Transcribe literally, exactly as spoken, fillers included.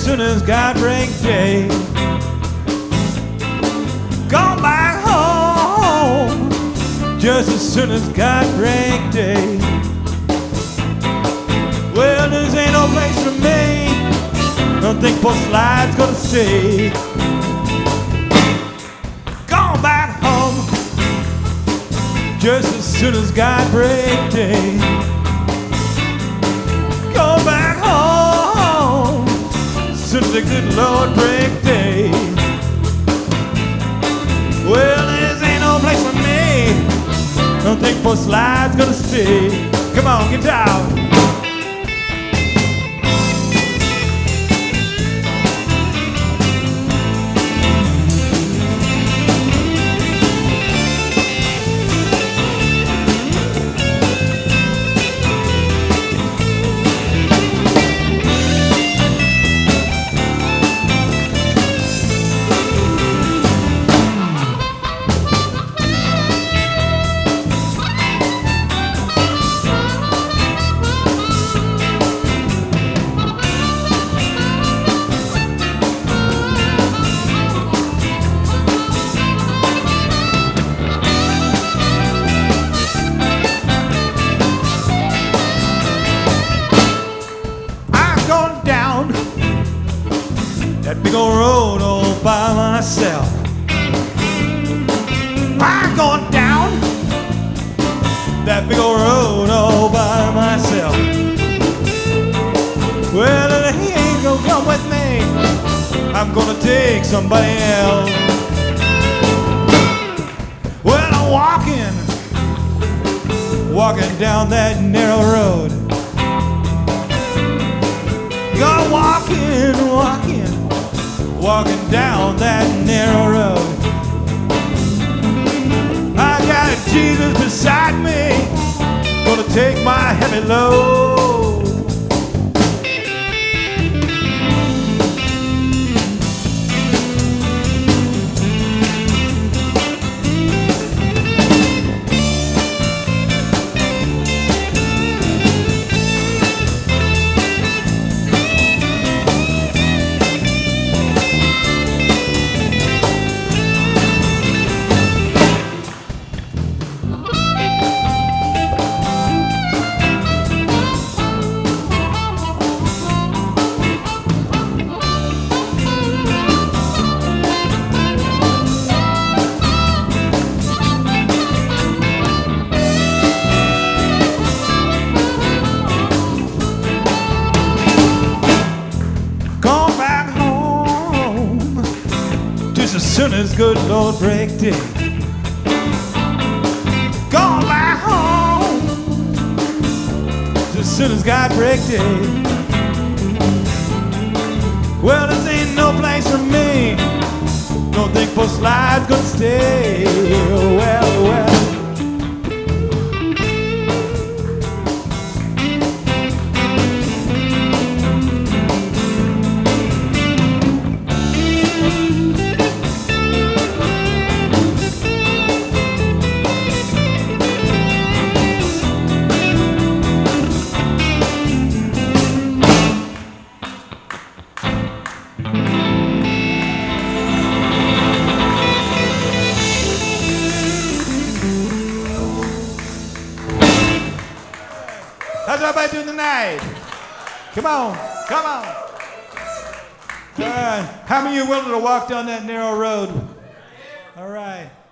soon as God break day. Gone back home just as soon as God break day. Well, this ain't no place for me. Don't think poor slide's gonna stay. Gone back home just as soon as God break day. Go back home as soon as the good Lord break day. Well, this ain't no place for me. Don't think poor slide's gonna stay. Come on, get down. That big old road all by myself. I'm going down that big old road all by myself. Well, he ain't gonna come with me. I'm gonna take somebody else. Well, I'm walking, walking down that narrow road. You're walking, walking, walking down that narrow road. I got Jesus beside me, gonna take my heavy load. As soon as good Lord break day. Gone back home as soon as God break day. Well, this ain't no place for me. Don't think poor slide's gonna stay. Well, well. How's everybody doing tonight? Come on, come on. All right. How many of you are willing to walk down that narrow road? All right.